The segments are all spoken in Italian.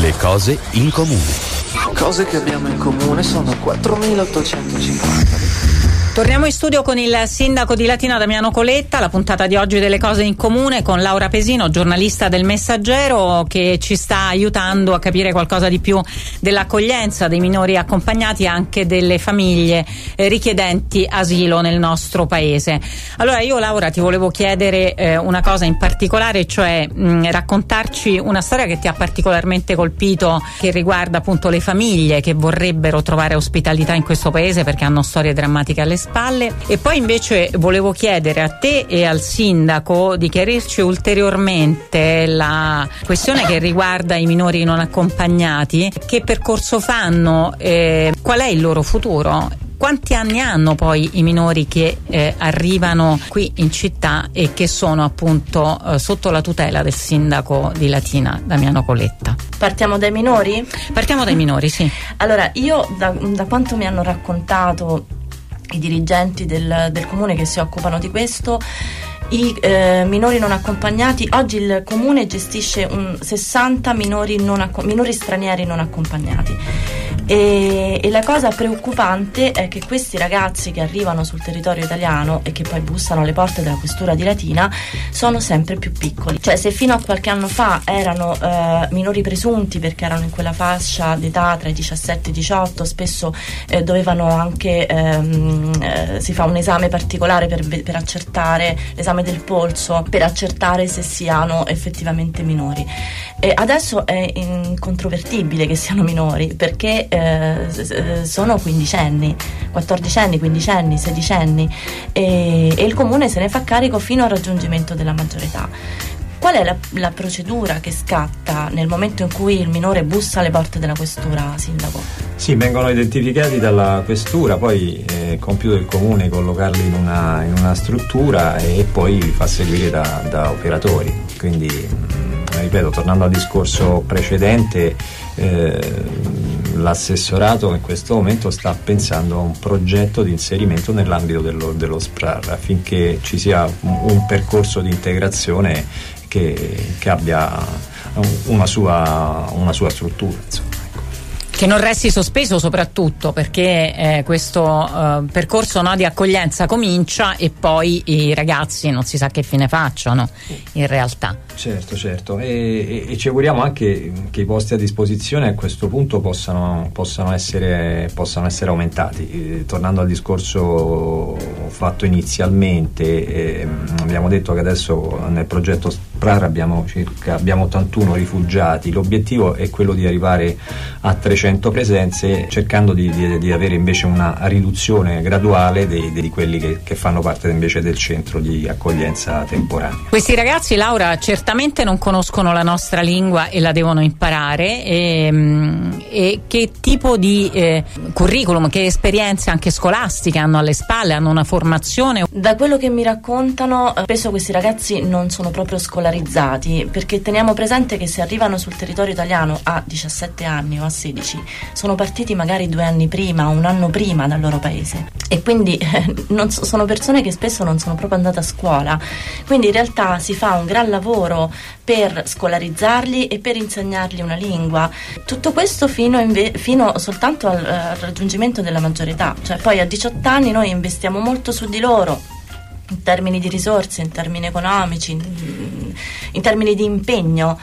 Le cose in comune. Cose che abbiamo in comune sono 4.850. Torniamo in studio con il sindaco di Latina Damiano Coletta, la puntata di oggi delle cose in comune con Laura Pesino, giornalista del Messaggero, che ci sta aiutando a capire qualcosa di più dell'accoglienza dei minori accompagnati e anche delle famiglie richiedenti asilo nel nostro paese. Allora io, Laura, ti volevo chiedere una cosa in particolare, cioè raccontarci una storia che ti ha particolarmente colpito, che riguarda appunto le famiglie che vorrebbero trovare ospitalità in questo paese perché hanno storie drammatiche alle spalle. E poi invece volevo chiedere a te e al sindaco di chiarirci ulteriormente la questione che riguarda i minori non accompagnati. Che percorso fanno? Qual è il loro futuro? Quanti anni hanno poi i minori che arrivano qui in città e che sono appunto sotto la tutela del sindaco di Latina Damiano Coletta? Partiamo dai minori? Partiamo dai minori, sì. Allora, io da quanto mi hanno raccontato i dirigenti del comune che si occupano di questo, i minori non accompagnati, oggi il comune gestisce 60 minori stranieri non accompagnati, e la cosa preoccupante è che questi ragazzi che arrivano sul territorio italiano e che poi bussano alle porte della questura di Latina sono sempre più piccoli. Cioè, se fino a qualche anno fa erano minori presunti perché erano in quella fascia d'età tra i 17 e i 18, spesso dovevano anche si fa un esame particolare per accertare l'esame del polso, per accertare se siano effettivamente minori. E adesso è incontrovertibile che siano minori perché sono quindicenni, 14enni, 15enni, 16enni, e il comune se ne fa carico fino al raggiungimento della maggiore età. Qual è la procedura che scatta nel momento in cui il minore bussa alle porte della questura, sindaco? Sì, vengono identificati dalla questura, poi è compito del comune collocarli in una struttura e poi li fa seguire da operatori. Quindi, ripeto, tornando al discorso precedente, l'assessorato in questo momento sta pensando a un progetto di inserimento nell'ambito dello SPRAR affinché ci sia un percorso di integrazione che abbia una sua struttura, insomma. Che non resti sospeso, soprattutto perché questo percorso di accoglienza comincia e poi i ragazzi non si sa che fine facciano in realtà. Certo, e ci auguriamo anche che i posti a disposizione a questo punto possano essere aumentati. Tornando al discorso fatto inizialmente, abbiamo detto che adesso nel progetto SPRAR abbiamo 81 rifugiati. L'obiettivo è quello di arrivare a 300 presenze, cercando di avere invece una riduzione graduale di quelli che fanno parte invece del centro di accoglienza temporanea. Questi ragazzi, Laura, certamente non conoscono la nostra lingua e la devono imparare, e che tipo di curriculum, che esperienze anche scolastiche hanno alle spalle, hanno una formazione? Da quello che mi raccontano, spesso questi ragazzi non sono proprio scolarizzati, perché teniamo presente che se arrivano sul territorio italiano a 17 anni o a 16 sono partiti magari 2 anni prima, 1 anno prima dal loro paese, e quindi sono persone che spesso non sono proprio andate a scuola. Quindi in realtà si fa un gran lavoro per scolarizzarli e per insegnargli una lingua. Tutto questo fino soltanto al raggiungimento della maggiore età. Cioè, poi a 18 anni noi investiamo molto su di loro, in termini di risorse, in termini economici, in termini di impegno.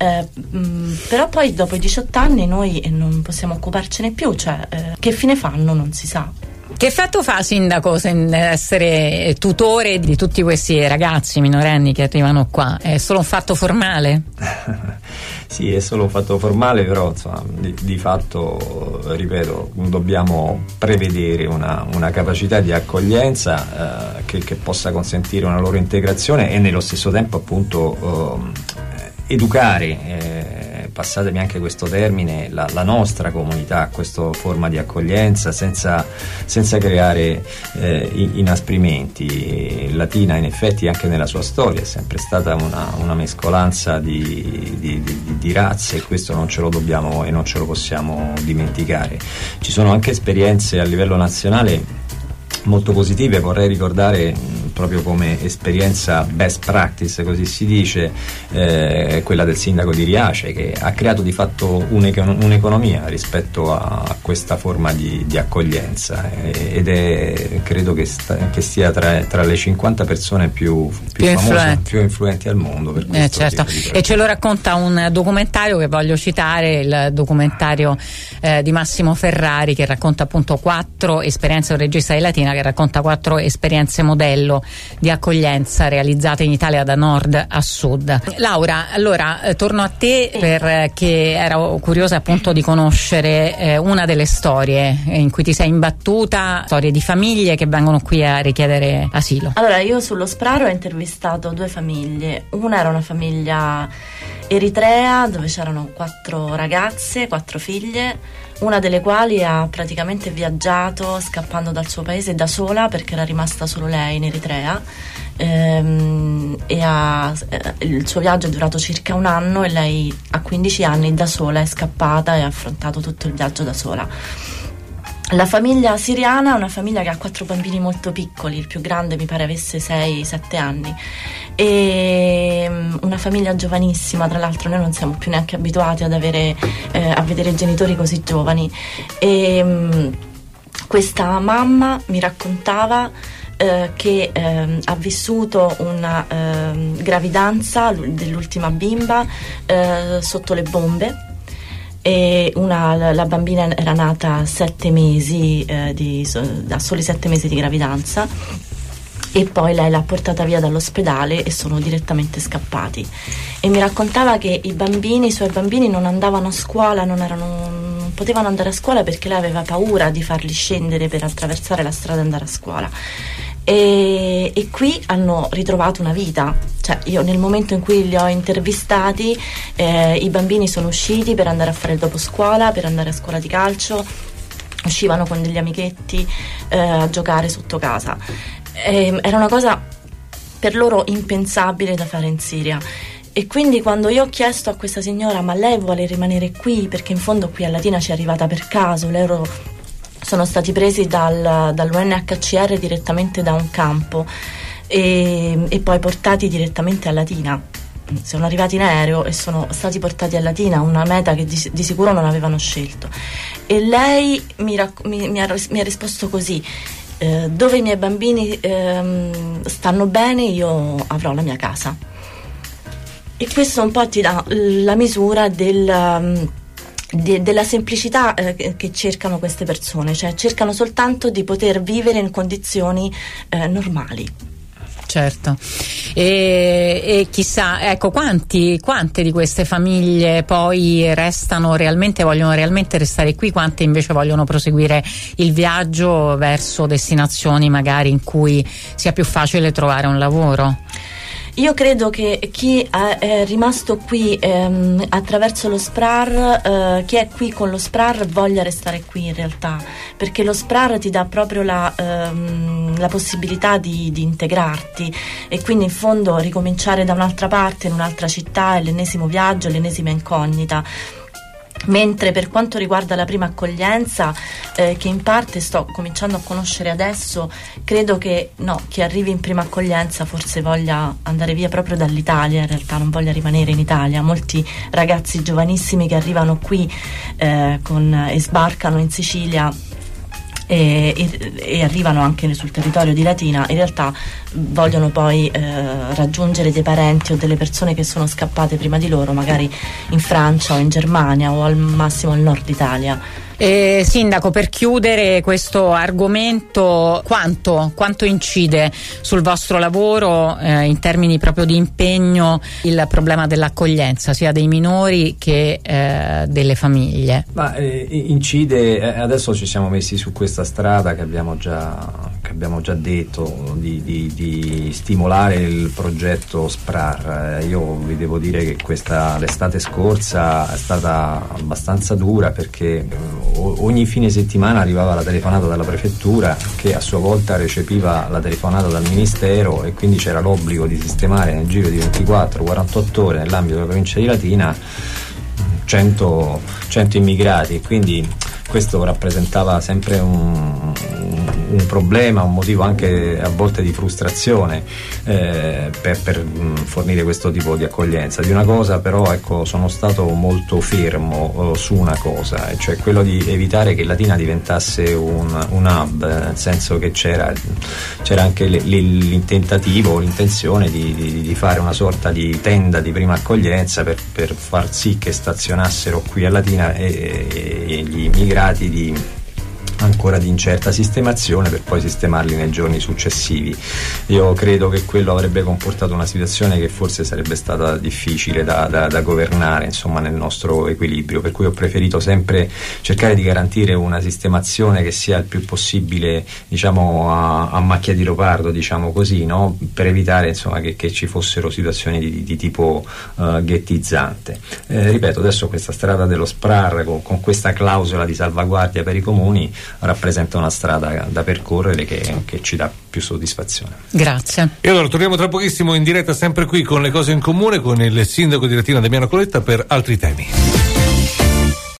Però poi dopo i 18 anni noi non possiamo occuparcene più, cioè che fine fanno non si sa. Che effetto fa, sindaco, essere tutore di tutti questi ragazzi minorenni che arrivano qua? È solo un fatto formale? Sì, è solo un fatto formale, però insomma, di fatto, ripeto, dobbiamo prevedere una capacità di accoglienza che possa consentire una loro integrazione e nello stesso tempo appunto educare, passatemi anche questo termine, la nostra comunità a questa forma di accoglienza senza creare inasprimenti. Latina in effetti anche nella sua storia è sempre stata una mescolanza di razze, e questo non ce lo dobbiamo e non ce lo possiamo dimenticare. Ci sono anche esperienze a livello nazionale molto positive. Vorrei ricordare proprio come esperienza best practice, così si dice, quella del sindaco di Riace, che ha creato di fatto un'economia rispetto a questa forma di accoglienza, ed è, credo che stia tra le 50 persone più famose, più influenti al mondo per questo certo. E ce lo racconta un documentario che voglio citare, il documentario di Massimo Ferrari, che racconta appunto 4 esperienze, un regista di Latina che racconta 4 esperienze modello di accoglienza realizzate in Italia da nord a sud. Laura, allora torno a te perché ero curiosa appunto di conoscere una delle storie in cui ti sei imbattuta, storie di famiglie che vengono qui a richiedere asilo. Allora, io sullo SPRAR ho intervistato 2 famiglie. Una era una famiglia eritrea dove c'erano 4 ragazze, 4 figlie, una delle quali ha praticamente viaggiato scappando dal suo paese da sola, perché era rimasta solo lei in Eritrea, il suo viaggio è durato circa 1 anno e lei a 15 anni da sola è scappata e ha affrontato tutto il viaggio da sola. La famiglia siriana è una famiglia che ha 4 bambini molto piccoli, il più grande mi pare avesse 6-7 anni, e una famiglia giovanissima, tra l'altro noi non siamo più neanche abituati a vedere genitori così giovani, e questa mamma mi raccontava che ha vissuto una gravidanza dell'ultima bimba sotto le bombe. E la bambina era nata a 7 mesi a soli 7 mesi di gravidanza, e poi lei l'ha portata via dall'ospedale e sono direttamente scappati. E mi raccontava che i suoi bambini non andavano a scuola, non potevano andare a scuola perché lei aveva paura di farli scendere per attraversare la strada e andare a scuola. E qui hanno ritrovato una vita, cioè io nel momento in cui li ho intervistati i bambini sono usciti per andare a fare il doposcuola, per andare a scuola di calcio, uscivano con degli amichetti a giocare sotto casa. Era una cosa per loro impensabile da fare in Siria. E quindi quando io ho chiesto a questa signora ma lei vuole rimanere qui, perché in fondo qui a Latina ci è arrivata per caso, loro sono stati presi dall'UNHCR direttamente da un campo e poi portati direttamente a Latina. Sono arrivati in aereo e sono stati portati a Latina, una meta che di sicuro non avevano scelto. E lei mi ha risposto così: dove i miei bambini stanno bene io avrò la mia casa. E questo un po' ti dà la misura della semplicità che cercano queste persone, cioè cercano soltanto di poter vivere in condizioni normali. Certo, e chissà, ecco, quante di queste famiglie poi vogliono realmente restare qui, quante invece vogliono proseguire il viaggio verso destinazioni magari in cui sia più facile trovare un lavoro? Io credo che chi è rimasto qui attraverso lo SPRAR, chi è qui con lo SPRAR voglia restare qui in realtà, perché lo SPRAR ti dà proprio la possibilità di integrarti e quindi in fondo ricominciare da un'altra parte, in un'altra città, è l'ennesimo viaggio, l'ennesima incognita. Mentre per quanto riguarda la prima accoglienza, che in parte sto cominciando a conoscere adesso, credo che chi arrivi in prima accoglienza forse voglia andare via proprio dall'Italia, in realtà non voglia rimanere in Italia. Molti ragazzi giovanissimi che arrivano qui e sbarcano in Sicilia e arrivano anche sul territorio di Latina, in realtà vogliono poi raggiungere dei parenti o delle persone che sono scappate prima di loro, magari in Francia o in Germania o al massimo al nord Italia. Sindaco, per chiudere questo argomento, quanto incide sul vostro lavoro in termini proprio di impegno il problema dell'accoglienza, sia dei minori che delle famiglie? Incide, adesso ci siamo messi su questa strada che abbiamo già detto di stimolare il progetto SPRAR. Io vi devo dire che l'estate scorsa è stata abbastanza dura, perché ogni fine settimana arrivava la telefonata dalla prefettura, che a sua volta recepiva la telefonata dal ministero, e quindi c'era l'obbligo di sistemare nel giro di 24-48 ore nell'ambito della provincia di Latina 100 immigrati, e quindi questo rappresentava sempre un problema, un motivo anche a volte di frustrazione per fornire questo tipo di accoglienza. Di una cosa però, ecco, sono stato molto fermo su una cosa, cioè quello di evitare che Latina diventasse un hub, nel senso che c'era anche l'intentativo, l'intenzione di fare una sorta di tenda di prima accoglienza per far sì che stazionassero qui a Latina e gli immigrati ancora di incerta sistemazione per poi sistemarli nei giorni successivi. Io credo che quello avrebbe comportato una situazione che forse sarebbe stata difficile da governare, insomma, nel nostro equilibrio, per cui ho preferito sempre cercare di garantire una sistemazione che sia il più possibile, diciamo, a macchia di leopardo, diciamo così, no? Per evitare, insomma, che ci fossero situazioni di tipo ghettizzante. Ripeto, adesso questa strada dello SPRAR con questa clausola di salvaguardia per i comuni rappresenta una strada da percorrere che ci dà più soddisfazione. Grazie. E allora torniamo tra pochissimo in diretta, sempre qui con Le Cose in Comune, con il sindaco di Latina Damiano Coletta, per altri temi.